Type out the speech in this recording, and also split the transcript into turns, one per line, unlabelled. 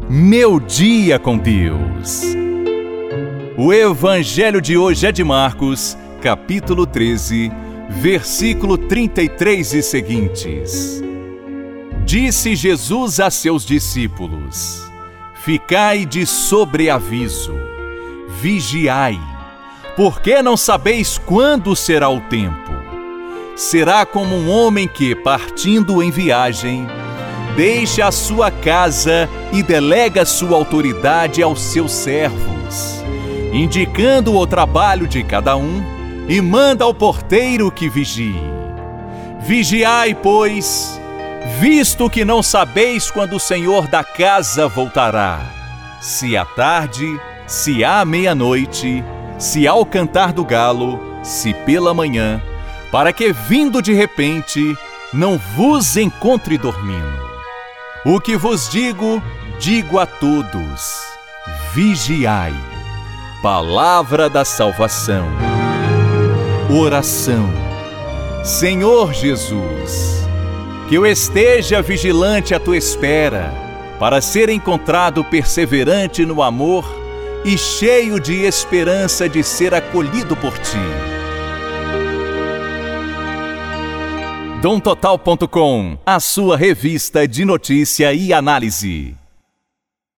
Meu dia com Deus. O evangelho de hoje é de Marcos, capítulo 13, versículo 33 e seguintes. Disse Jesus a seus discípulos: Ficai de sobreaviso, vigiai, porque não sabeis quando será o tempo. Será como um homem que, partindo em viagem, deixa a sua casa e delega sua autoridade aos seus servos, indicando o trabalho de cada um, e manda ao porteiro que vigie. Vigiai, pois, visto que não sabeis quando o Senhor da casa voltará, se à tarde, se à meia-noite, se ao cantar do galo, se pela manhã, para que, vindo de repente, não vos encontre dormindo. O que vos digo, digo a todos: vigiai. Palavra da salvação. Oração. Senhor Jesus, que eu esteja vigilante à tua espera, para ser encontrado perseverante no amor e cheio de esperança de ser acolhido por ti. DomTotal.com, a sua revista de notícia e análise.